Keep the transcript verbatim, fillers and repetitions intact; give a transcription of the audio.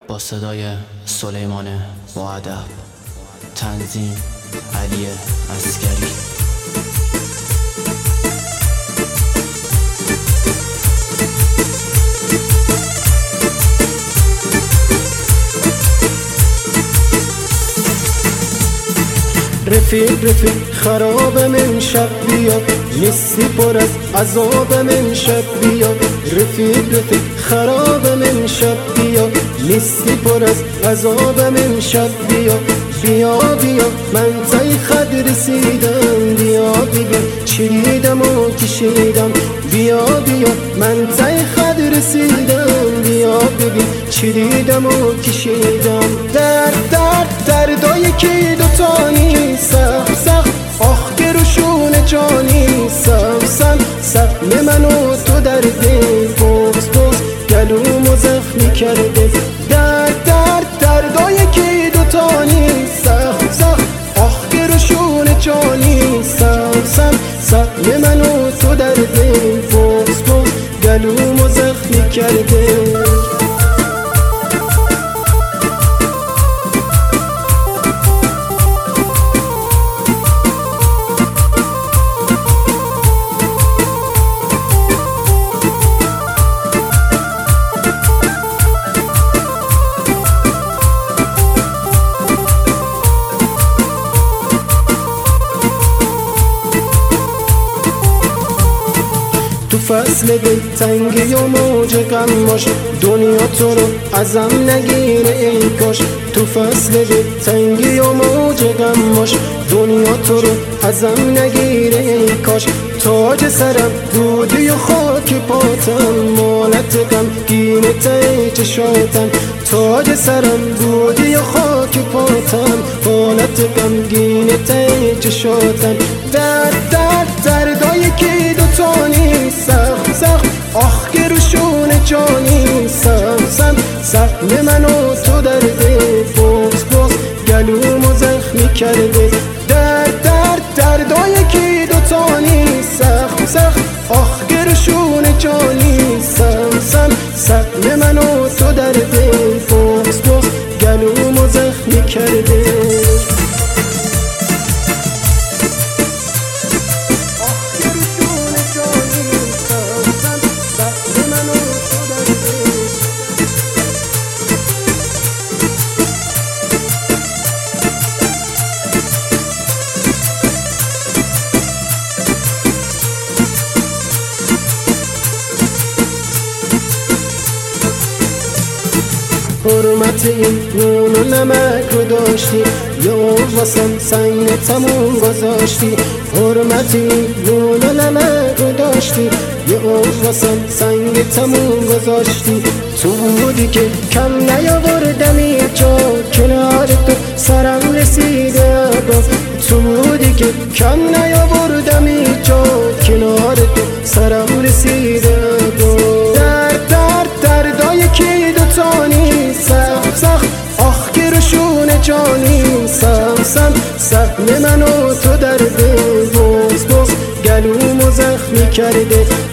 با صدای سلیمان با ادب، تنظیم علی عسگری. رفیق رفیق خراب من شب بیا، نیستی پر از عذاب من شب بیا. رفیق رفیق خراب من شب بیا، نیستی پر از عذاب من شب بیا. بیا بیا من تای خد رسیدم، بیا بیا چریدم و کشیدم. بیا بیا من تای خد رسیدم، بیا بیا چریدم و کشیدم. درد درد دردای که دوتانی، سخت سخت آخ که روشون جانی. سم سم سهم منو تو در دل بغز بغز گلومو زخمی کرده. درد درد دردای که دوتانی، سخت سخت آخ که روشون جانی. سم سم سهم منو تو در دل بغز بغز گلومو زخمی کرده. تو فصل دلتنگی و موج غم باش، دنیا تو رو ازم نگیره ای کاش. تو فصل دلتنگی و موج غم باش، دنیا تو رو ازم نگیره ای کاش. تاج سرم بودی و خاک پاتم، مالت غمگین ته چشاتم. تاج سرم بودی و خاک پاتم، مالت غمگین ته چشاتم. درد درد دردای که دوتانی، سخت سخت آخ که روشون جانی. سم سم سهم منو تو در دل بغز بغز گلومو زخمی کرده. درد درد دردای که دوتانی، سخت سخت آخ که روشون جانی. سم سم سهم منو تو در دل بغز بغز گلومو زخمی کرده. حرمت این نون و نمک رو داشتی، یا واسم سنگ تموم گذاشتی. حرمت این نون و نمک رو داشتی، یا واسم سنگ تموم گذاشتی. تو بودی که کم نیاوردمی جا، کنار تو سرم رسیده ابرو. تو بودی که کم نیاوردمی جا، کنار تو سرم رسیده ابرو. درد درد دردای که دوتانی، سخت سخت آخ که روشون جانی. سم سم سهم منو تو در دل بغز بغز گلومو زخمی کرده.